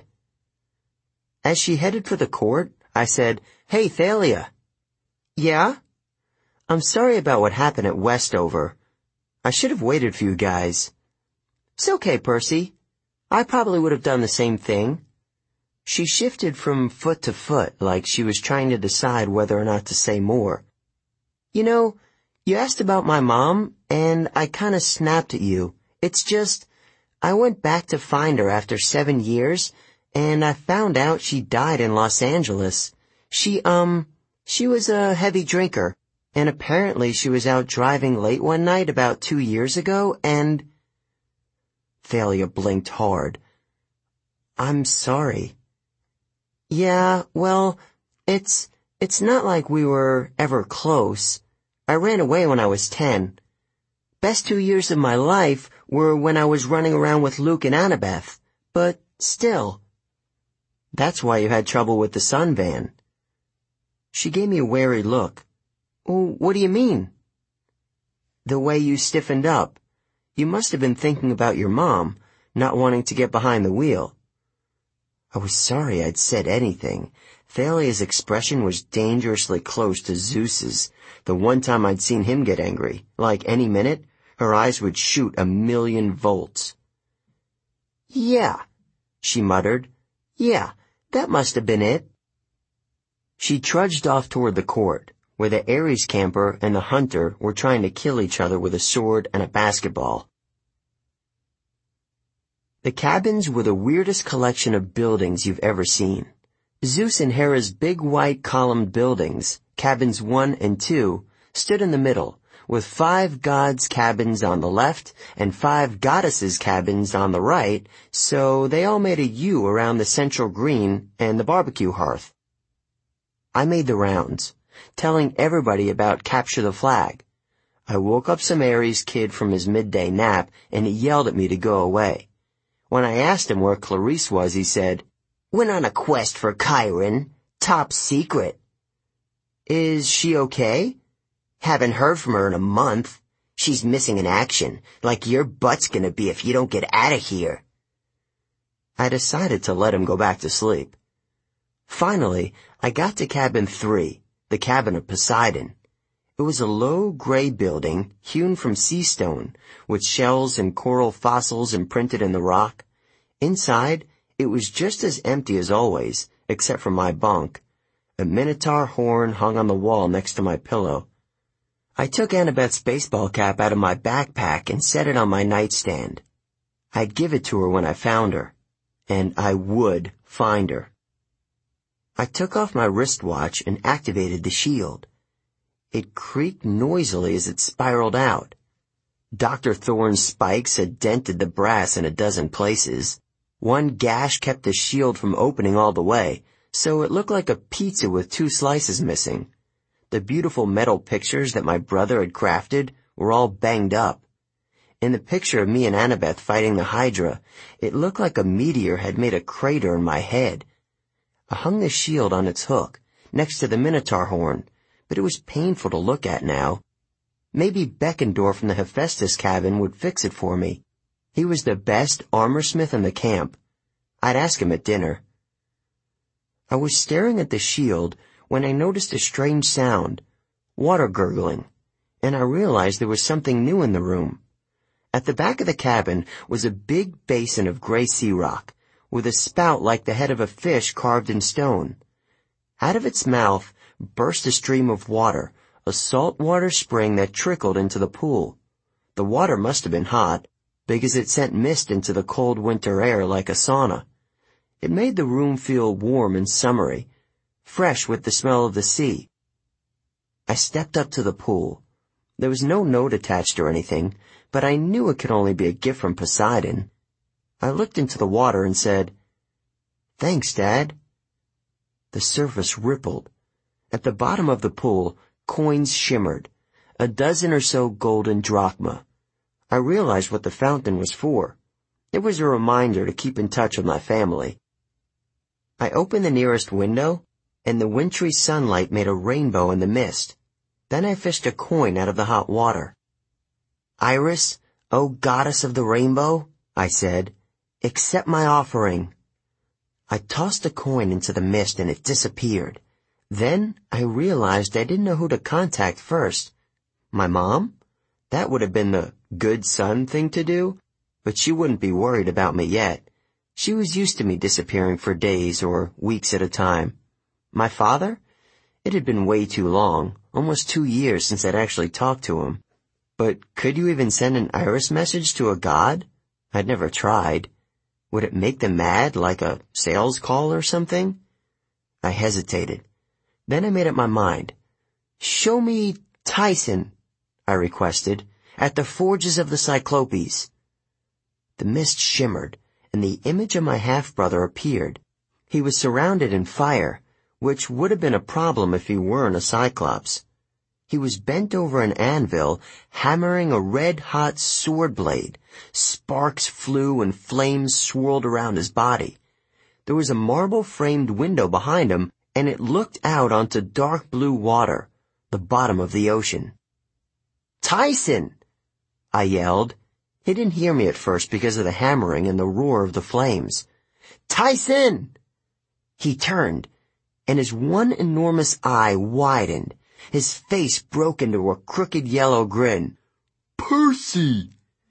As she headed for the court, I said, "Hey, Thalia." "Yeah?" "I'm sorry about what happened at Westover. I should have waited for you guys." "It's okay, Percy. I probably would have done the same thing." She shifted from foot to foot like she was trying to decide whether or not to say more. "You know, you asked about my mom, and I kind of snapped at you. It's just, I went back to find her after seven years, and I found out she died in Los Angeles. She, um, she was a heavy drinker, and apparently she was out driving late one night about two years ago, and—" Thalia blinked hard. "I'm sorry." "Yeah, well, it's, it's not like we were ever close. I ran away when I was ten. Best two years of my life were when I was running around with Luke and Annabeth, but still." "That's why you had trouble with the Sun van." She gave me a wary look. "Oh, what do you mean?" "The way you stiffened up. You must have been thinking about your mom, not wanting to get behind the wheel." I was sorry I'd said anything. Thalia's expression was dangerously close to Zeus's. The one time I'd seen him get angry, like any minute, her eyes would shoot a million volts. "Yeah," she muttered. "Yeah, that must have been it." She trudged off toward the court, where the Aries camper and the hunter were trying to kill each other with a sword and a basketball. The cabins were the weirdest collection of buildings you've ever seen. Zeus and Hera's big white columned buildings, cabins one and two, stood in the middle, with five gods' cabins on the left and five goddesses' cabins on the right, so they all made a U around the central green and the barbecue hearth. I made the rounds, telling everybody about Capture the Flag. I woke up some Aries kid from his midday nap, and he yelled at me to go away. When I asked him where Clarice was, he said, "Went on a quest for Chiron. Top secret." "Is she okay?" "Haven't heard from her in a month. She's missing in action, like your butt's gonna be if you don't get out of here." I decided to let him go back to sleep. Finally, I got to cabin three, the cabin of Poseidon. It was a low gray building hewn from sea stone, with shells and coral fossils imprinted in the rock. Inside, it was just as empty as always, except for my bunk. A minotaur horn hung on the wall next to my pillow. I took Annabeth's baseball cap out of my backpack and set it on my nightstand. I'd give it to her when I found her, and I would find her. I took off my wristwatch and activated the shield. It creaked noisily as it spiraled out. Doctor Thorne's spikes had dented the brass in a dozen places. One gash kept the shield from opening all the way, so it looked like a pizza with two slices missing. The beautiful metal pictures that my brother had crafted were all banged up. In the picture of me and Annabeth fighting the Hydra, it looked like a meteor had made a crater in my head. I hung the shield on its hook, next to the Minotaur horn, but it was painful to look at now. Maybe Beckendorf from the Hephaestus cabin would fix it for me. He was the best armorsmith in the camp. I'd ask him at dinner. I was staring at the shield when I noticed a strange sound, water gurgling, and I realized there was something new in the room. At the back of the cabin was a big basin of gray sea rock, with a spout like the head of a fish carved in stone. Out of its mouth burst a stream of water, a saltwater spring that trickled into the pool. The water must have been hot, because it sent mist into the cold winter air like a sauna. It made the room feel warm and summery, fresh with the smell of the sea. I stepped up to the pool. There was no note attached or anything, but I knew it could only be a gift from Poseidon. I looked into the water and said, "Thanks, Dad." The surface rippled. At the bottom of the pool, coins shimmered, a dozen or so golden drachma. I realized what the fountain was for. It was a reminder to keep in touch with my family. I opened the nearest window, and the wintry sunlight made a rainbow in the mist. Then I fished a coin out of the hot water. "Iris, O goddess of the rainbow," I said, "accept my offering." I tossed the coin into the mist and it disappeared. Then I realized I didn't know who to contact first. My mom? That would have been the good son thing to do, but she wouldn't be worried about me yet. She was used to me disappearing for days or weeks at a time. My father? It had been way too long, almost two years since I'd actually talked to him. But could you even send an Iris message to a god? I'd never tried. Would it make them mad, like a sales call or something? I hesitated. Then I made up my mind. "Show me Tyson," I requested, "at the forges of the Cyclopes." The mist shimmered, and the image of my half-brother appeared. He was surrounded in fire, which would have been a problem if he weren't a Cyclops. He was bent over an anvil, hammering a red-hot sword blade. Sparks flew and flames swirled around his body. There was a marble-framed window behind him, and it looked out onto dark blue water, the bottom of the ocean. "Tyson!" I yelled. He didn't hear me at first because of the hammering and the roar of the flames. "Tyson!" He turned, and his one enormous eye widened. His face broke into a crooked yellow grin. "Percy!"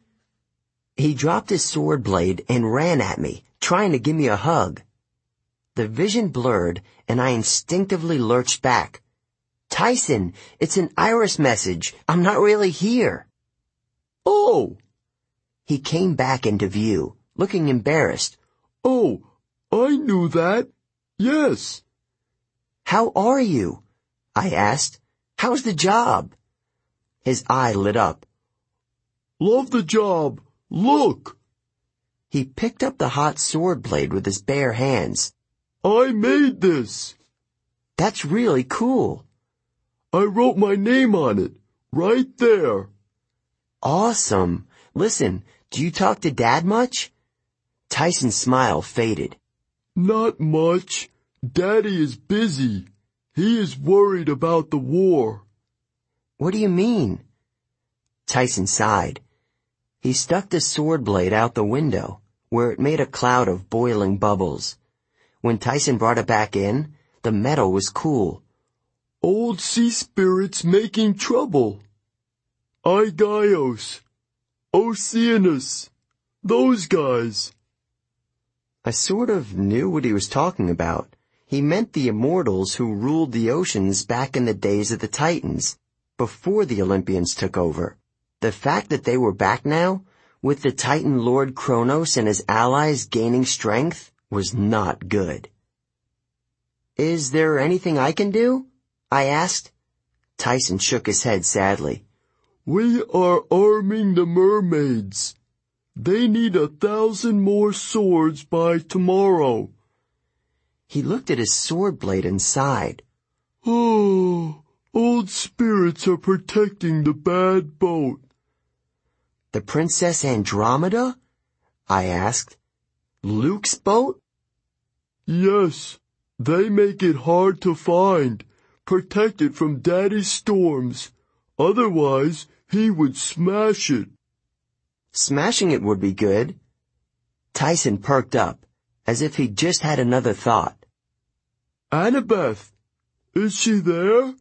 He dropped his sword blade and ran at me, trying to give me a hug. The vision blurred, and I instinctively lurched back. "Tyson, it's an Iris message. I'm not really here." "Oh!" He came back into view, looking embarrassed. "Oh, I knew that. Yes." "How are you?" I asked. "How's the job?" His eye lit up. "Love the job. Look." He picked up the hot sword blade with his bare hands. "I made this." "That's really cool." "I wrote my name on it, right there." "Awesome. Listen, do you talk to Dad much?" Tyson's smile faded. "Not much. Daddy is busy. He is worried about the war." "What do you mean?" Tyson sighed. He stuck the sword blade out the window, where it made a cloud of boiling bubbles. When Tyson brought it back in, the metal was cool. "Old sea spirits making trouble. Aigaios, Oceanus, those guys." I sort of knew what he was talking about. He meant the immortals who ruled the oceans back in the days of the Titans, before the Olympians took over. The fact that they were back now, with the Titan Lord Kronos and his allies gaining strength, was not good. "Is there anything I can do?" I asked. Tyson shook his head sadly. "We are arming the mermaids. They need a thousand more swords by tomorrow." He looked at his sword blade and sighed. "Oh, Old spirits are protecting the bad boat. The Princess Andromeda? I asked. Luke's boat? Yes, they make it hard to find, protect it from Daddy's storms. Otherwise, he would smash it. Smashing it would be good. Tyson perked up, as if he'd just had another thought. Annabeth, is she there?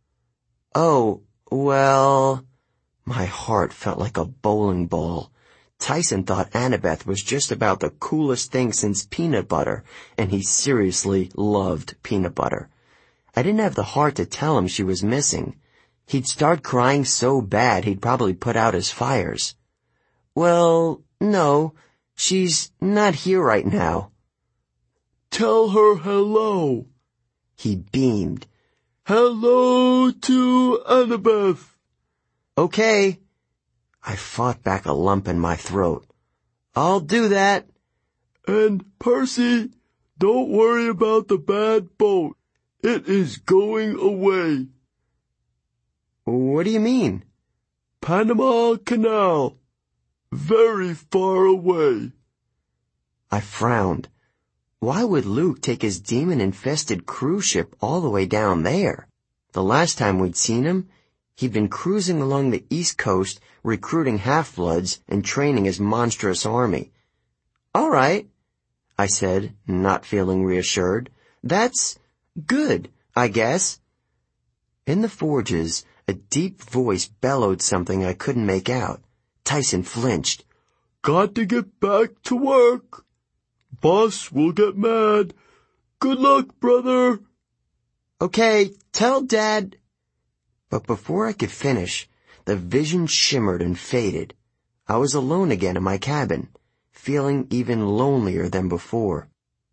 Oh, well... My heart felt like a bowling ball. Tyson thought Annabeth was just about the coolest thing since peanut butter, and he seriously loved peanut butter. I didn't have the heart to tell him she was missing. He'd start crying so bad he'd probably put out his fires. Well, no, she's not here right now. Tell her hello. He beamed. Hello to Annabeth. Okay. I fought back a lump in my throat. I'll do that. And Percy, don't worry about the bad boat. It is going away. What do you mean? Panama Canal. Very far away. I frowned. Why would Luke take his demon-infested cruise ship all the way down there? The last time we'd seen him, he'd been cruising along the East Coast, recruiting half-bloods and training his monstrous army. All right, I said, not feeling reassured. That's good, I guess. In the forges, a deep voice bellowed something I couldn't make out. Tyson flinched. Got to get back to work. Boss will get mad. Good luck, brother. Okay, tell Dad... But before I could finish, the vision shimmered and faded. I was alone again in my cabin, feeling even lonelier than before.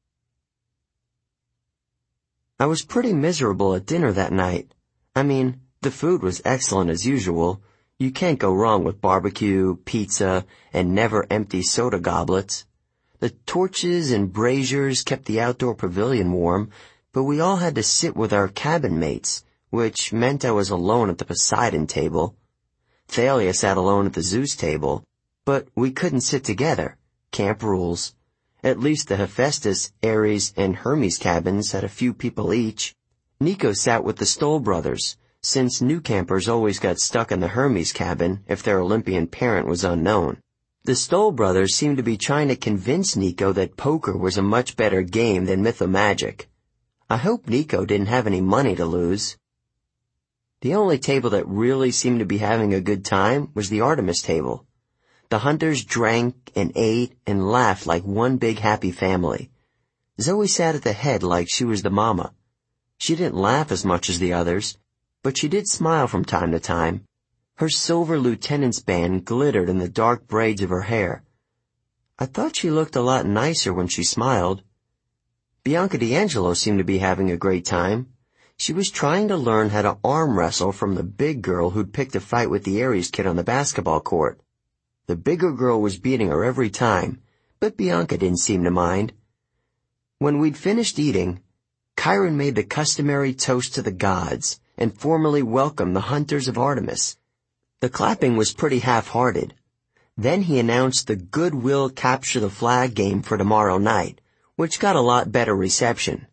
I was pretty miserable at dinner that night. I mean, the food was excellent as usual. You can't go wrong with barbecue, pizza, and never-empty soda goblets. The torches and braziers kept the outdoor pavilion warm, but we all had to sit with our cabin mates, which meant I was alone at the Poseidon table. Thalia sat alone at the Zeus table, but we couldn't sit together. Camp rules. At least the Hephaestus, Ares, and Hermes cabins had a few people each. Nico sat with the Stoll brothers, since new campers always got stuck in the Hermes cabin if their Olympian parent was unknown. The Stoll brothers seemed to be trying to convince Nico that poker was a much better game than Mythomagic. I hope Nico didn't have any money to lose. The only table that really seemed to be having a good time was the Artemis table. The hunters drank and ate and laughed like one big happy family. Zoe sat at the head like she was the mama. She didn't laugh as much as the others, but she did smile from time to time. Her silver lieutenant's band glittered in the dark braids of her hair. I thought she looked a lot nicer when she smiled. Bianca D'Angelo seemed to be having a great time. She was trying to learn how to arm wrestle from the big girl who'd picked a fight with the Ares kid on the basketball court. The bigger girl was beating her every time, but Bianca didn't seem to mind. When we'd finished eating, Chiron made the customary toast to the gods and formally welcomed the hunters of Artemis. The clapping was pretty half-hearted. Then he announced the Goodwill Capture the Flag game for tomorrow night, which got a lot better reception.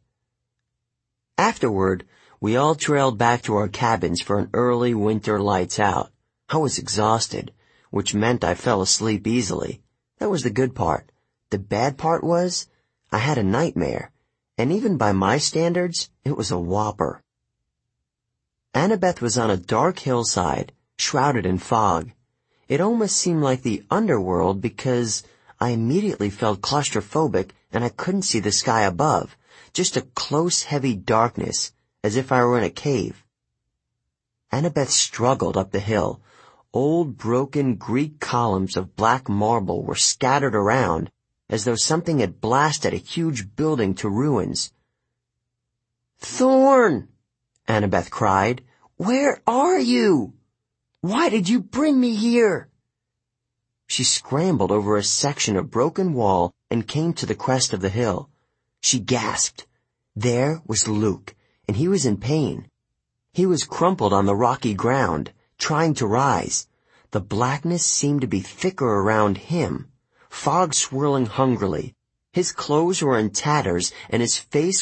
Afterward, we all trailed back to our cabins for an early winter lights out. I was exhausted, which meant I fell asleep easily. That was the good part. The bad part was, I had a nightmare, and even by my standards, it was a whopper. Annabeth was on a dark hillside, shrouded in fog. It almost seemed like the underworld because I immediately felt claustrophobic and I couldn't see the sky above, just a close, heavy darkness, as if I were in a cave. Annabeth struggled up the hill. Old, broken Greek columns of black marble were scattered around, as though something had blasted a huge building to ruins. "Thorn!" Annabeth cried. "Where are you? Why did you bring me here?" She scrambled over a section of broken wall and came to the crest of the hill. She gasped. There was Luke, and he was in pain. He was crumpled on the rocky ground, trying to rise. The blackness seemed to be thicker around him, fog swirling hungrily. His clothes were in tatters, and his face